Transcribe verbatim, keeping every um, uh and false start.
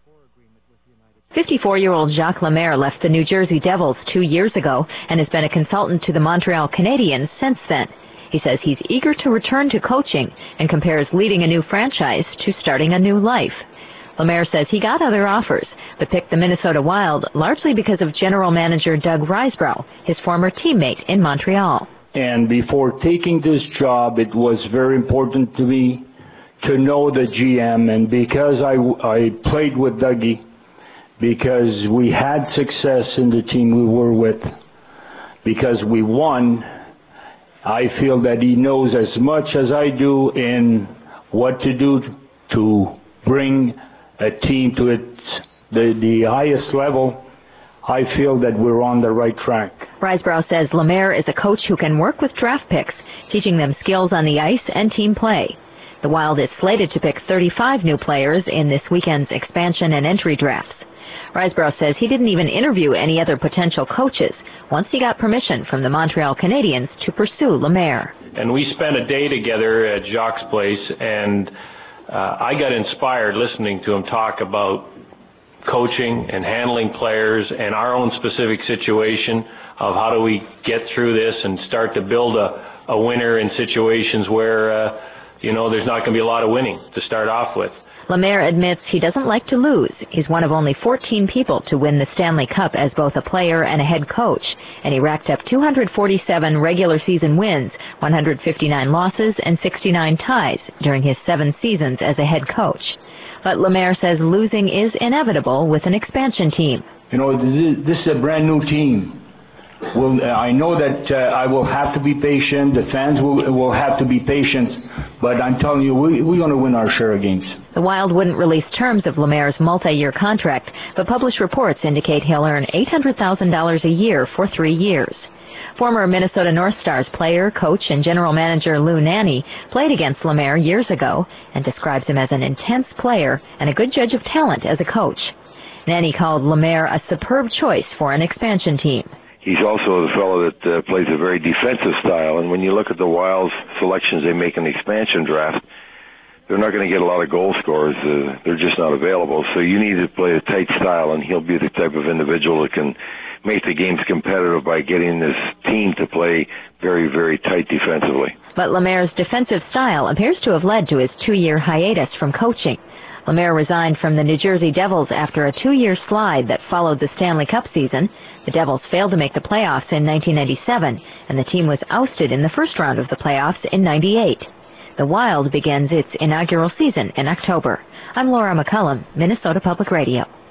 fifty-four-year-old Jacques Lemaire left the New Jersey Devils two years ago and has been a consultant to the Montreal Canadiens since then. He says he's eager to return to coaching and compares leading a new franchise to starting a new life. Lemaire says he got other offers, but picked the Minnesota Wild largely because of general manager Doug Risebrough, his former teammate in Montreal. And before taking this job, it was very important to me to know the G M, and because I, I played with Dougie, because we had success in the team we were with, because we won, I feel that he knows as much as I do in what to do to bring a team to its the, the highest level. I feel that we're on the right track. Risebrough says Lemaire is a coach who can work with draft picks, teaching them skills on the ice and team play. The Wild is slated to pick thirty-five new players in this weekend's expansion and entry drafts. Risebrough says he didn't even interview any other potential coaches once he got permission from the Montreal Canadiens to pursue Lemaire. And we spent a day together at Jacques' place, and uh, I got inspired listening to him talk about coaching and handling players and our own specific situation of how do we get through this and start to build a, a winner in situations where, uh, you know, there's not going to be a lot of winning to start off with. Lemaire admits he doesn't like to lose. He's one of only fourteen people to win the Stanley Cup as both a player and a head coach, and he racked up two hundred forty-seven regular season wins, one hundred fifty-nine losses, and sixty-nine ties during his seven seasons as a head coach. But Lemaire says losing is inevitable with an expansion team. You know, this is a brand new team. Well, I know that uh, I will have to be patient, the fans will, will have to be patient, but I'm telling you, we, we're going to win our share of games. The Wild wouldn't release terms of Lemaire's multi-year contract, but published reports indicate he'll earn eight hundred thousand dollars a year for three years. Former Minnesota North Stars player, coach, and general manager Lou Nanne played against Lemaire years ago and describes him as an intense player and a good judge of talent as a coach. Nanne called Lemaire a superb choice for an expansion team. He's also the fellow that uh, plays a very defensive style, and when you look at the Wild's selections they make in the expansion draft, they're not going to get a lot of goal scorers. Uh, they're just not available. So you need to play a tight style, and he'll be the type of individual that can make the games competitive by getting this team to play very, very tight defensively. But Lemaire's defensive style appears to have led to his two-year hiatus from coaching. Lemaire resigned from the New Jersey Devils after a two-year slide that followed the Stanley Cup season. The Devils failed to make the playoffs in nineteen ninety-seven, and the team was ousted in the first round of the playoffs in ninety-eight. The Wild begins its inaugural season in October. I'm Laura McCullum, Minnesota Public Radio.